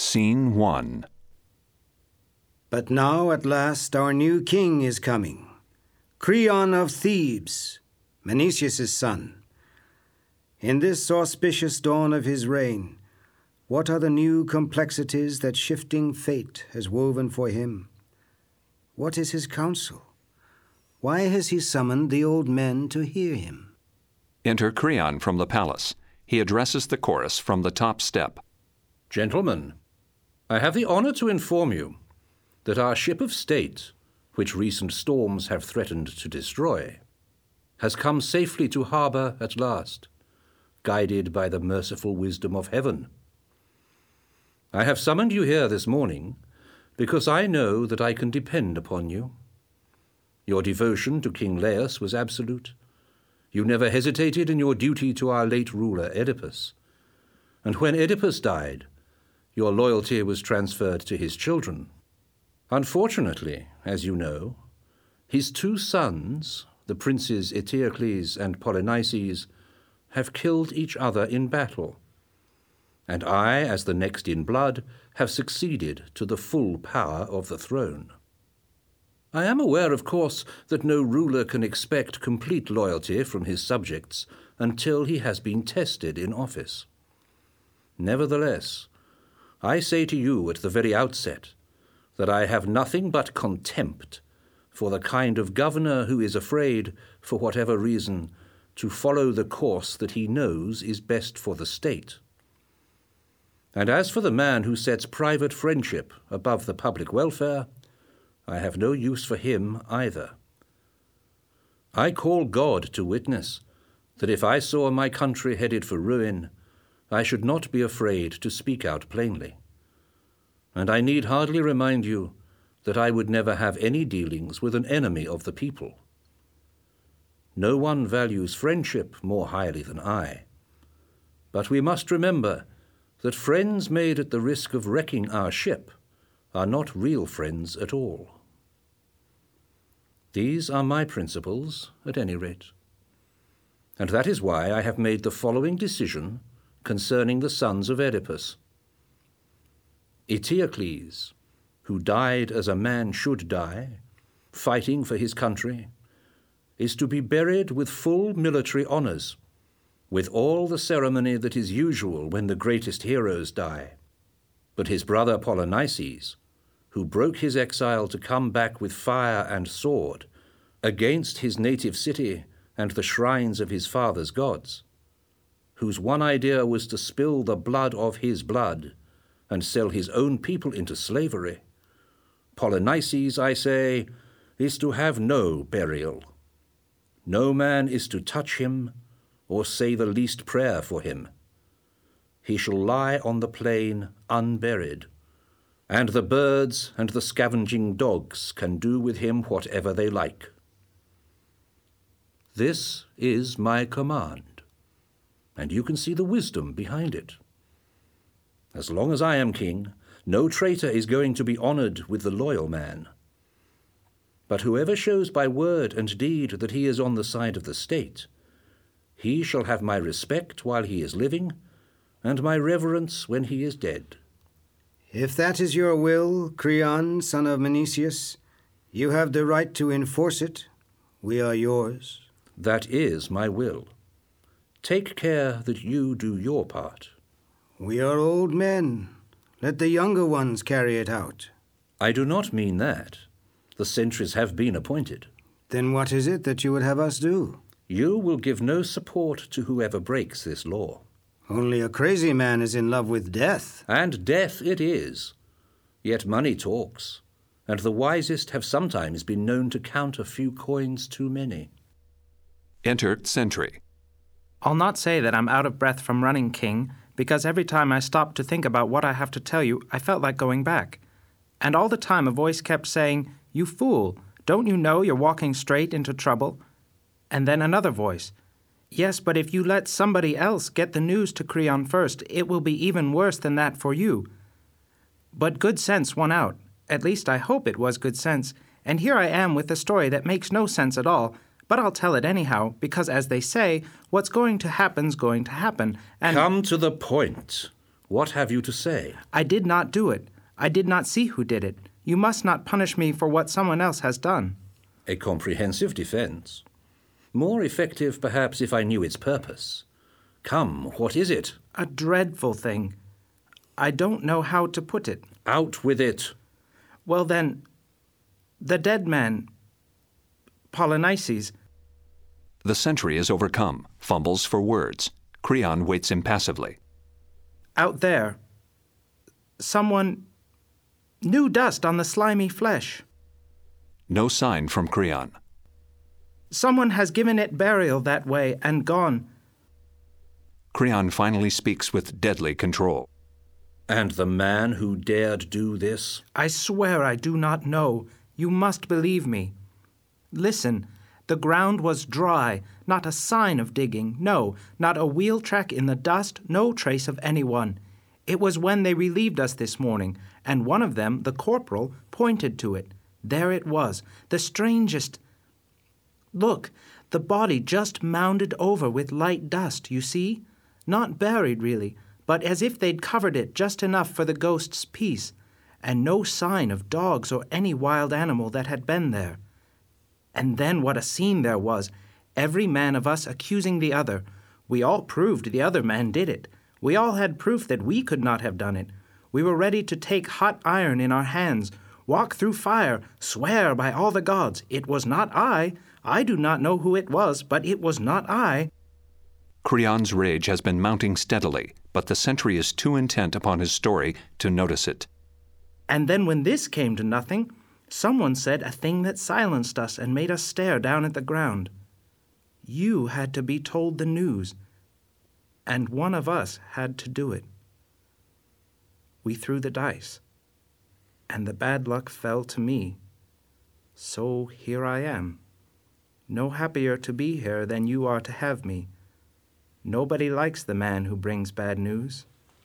Scene 1. But now at last our new king is coming, Creon of Thebes, Menecius' son. In this auspicious dawn of his reign, what are the new complexities that shifting fate has woven for him? What is his counsel? Why has he summoned the old men to hear him? Enter Creon from the palace. He addresses the chorus from the top step. Gentlemen, I have the honor to inform you that our ship of state, which recent storms have threatened to destroy, has come safely to harbor at last, guided by the merciful wisdom of heaven. I have summoned you here this morning because I know that I can depend upon you. Your devotion to King Laius was absolute. You never hesitated in your duty to our late ruler, Oedipus. And when Oedipus died, your loyalty was transferred to his children. Unfortunately, as you know, his two sons, the princes Eteocles and Polynices, have killed each other in battle. And I, as the next in blood, have succeeded to the full power of the throne. I am aware, of course, that no ruler can expect complete loyalty from his subjects until he has been tested in office. Nevertheless, I say to you at the very outset that I have nothing but contempt for the kind of governor who is afraid, for whatever reason, to follow the course that he knows is best for the state. And as for the man who sets private friendship above the public welfare, I have no use for him either. I call God to witness that if I saw my country headed for ruin, I should not be afraid to speak out plainly. And I need hardly remind you that I would never have any dealings with an enemy of the people. No one values friendship more highly than I. But we must remember that friends made at the risk of wrecking our ship are not real friends at all. These are my principles, at any rate. And that is why I have made the following decision concerning the sons of Oedipus. Eteocles, who died as a man should die, fighting for his country, is to be buried with full military honors, with all the ceremony that is usual when the greatest heroes die. But his brother Polynices, who broke his exile to come back with fire and sword against his native city and the shrines of his father's gods, whose one idea was to spill the blood of his blood and sell his own people into slavery, Polynices, I say, is to have no burial. No man is to touch him or say the least prayer for him. He shall lie on the plain unburied, and the birds and the scavenging dogs can do with him whatever they like. This is my command, and you can see the wisdom behind it. As long as I am king, no traitor is going to be honored with the loyal man. But whoever shows by word and deed that he is on the side of the state, he shall have my respect while he is living, and my reverence when he is dead. If that is your will, Creon, son of Menecius, you have the right to enforce it. We are yours. That is my will. Take care that you do your part. We are old men. Let the younger ones carry it out. I do not mean that. The sentries have been appointed. Then what is it that you would have us do? You will give no support to whoever breaks this law. Only a crazy man is in love with death. And death it is. Yet money talks, and the wisest have sometimes been known to count a few coins too many. Enter Sentry. I'll not say that I'm out of breath from running, King, because every time I stopped to think about what I have to tell you, I felt like going back. And all the time a voice kept saying, "You fool, don't you know you're walking straight into trouble?" And then another voice, "Yes, but if you let somebody else get the news to Creon first, it will be even worse than that for you." But good sense won out. At least I hope it was good sense. And here I am with a story that makes no sense at all, but I'll tell it anyhow, because as they say, what's going to happen's going to happen, and— Come to the point. What have you to say? I did not do it. I did not see who did it. You must not punish me for what someone else has done. A comprehensive defense. More effective, perhaps, if I knew its purpose. Come, what is it? A dreadful thing. I don't know how to put it. Out with it. Well then, the dead man, Polynices. The sentry is overcome, fumbles for words. Creon waits impassively. Out there. Someone. New dust on the slimy flesh. No sign from Creon. Someone has given it burial that way and gone. Creon finally speaks with deadly control. And the man who dared do this? I swear I do not know. You must believe me. Listen, the ground was dry, not a sign of digging, no, not a wheel track in the dust, no trace of anyone. It was when they relieved us this morning, and one of them, the corporal, pointed to it. There it was, the strangest. Look, the body just mounded over with light dust, you see? Not buried, really, but as if they'd covered it just enough for the ghost's peace, and no sign of dogs or any wild animal that had been there. And then what a scene there was, every man of us accusing the other. We all proved the other man did it. We all had proof that we could not have done it. We were ready to take hot iron in our hands, walk through fire, swear by all the gods, it was not I. I do not know who it was, but it was not I. Creon's rage has been mounting steadily, but the sentry is too intent upon his story to notice it. And then when this came to nothing, someone said a thing that silenced us and made us stare down at the ground. You had to be told the news, and one of us had to do it. We threw the dice, and the bad luck fell to me. So here I am. No happier to be here than you are to have me. Nobody likes the man who brings bad news.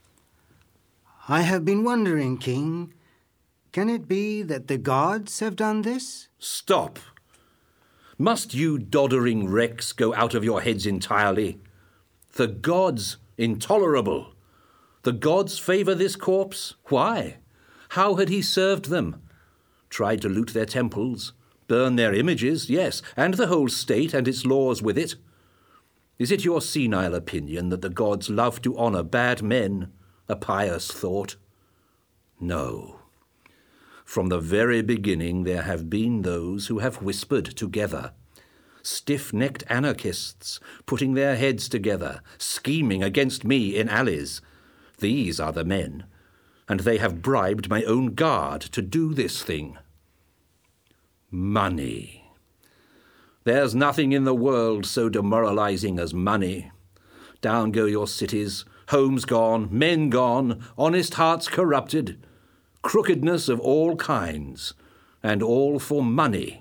I have been wondering, King, can it be that the gods have done this? Stop! Must you doddering wrecks go out of your heads entirely? The gods, intolerable. The gods favour this corpse? Why? How had he served them? Tried to loot their temples, burn their images, yes, and the whole state and its laws with it. Is it your senile opinion that the gods love to honour bad men, a pious thought? No. From the very beginning there have been those who have whispered together. Stiff-necked anarchists, putting their heads together, scheming against me in alleys. These are the men, and they have bribed my own guard to do this thing. Money. There's nothing in the world so demoralizing as money. Down go your cities, homes gone, men gone, honest hearts corrupted, crookedness of all kinds, and all for money.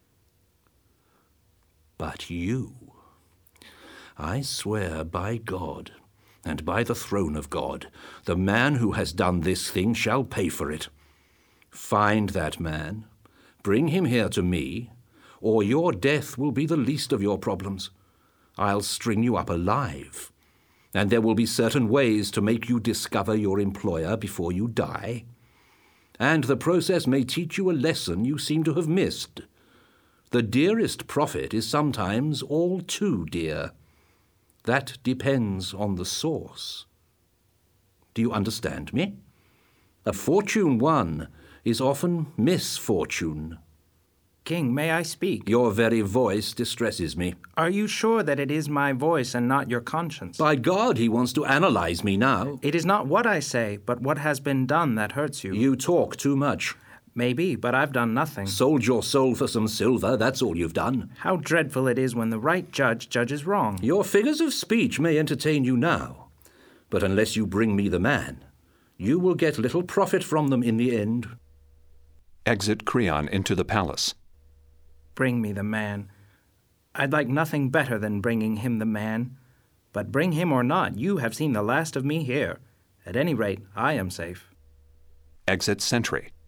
But you, I swear by God, and by the throne of God, the man who has done this thing shall pay for it. Find that man, bring him here to me, or your death will be the least of your problems. I'll string you up alive, and there will be certain ways to make you discover your employer before you die. And the process may teach you a lesson you seem to have missed. The dearest profit is sometimes all too dear. That depends on the source. Do you understand me? A fortune won is often misfortune. King, may I speak? Your very voice distresses me. Are you sure that it is my voice and not your conscience? By God, he wants to analyze me now. It is not what I say, but what has been done that hurts you. You talk too much. Maybe, but I've done nothing. Sold your soul for some silver, that's all you've done. How dreadful it is when the right judge judges wrong. Your figures of speech may entertain you now, but unless you bring me the man, you will get little profit from them in the end. Exit Creon into the palace. Bring me the man. I'd like nothing better than bringing him the man. But bring him or not, you have seen the last of me here. At any rate, I am safe. Exit sentry.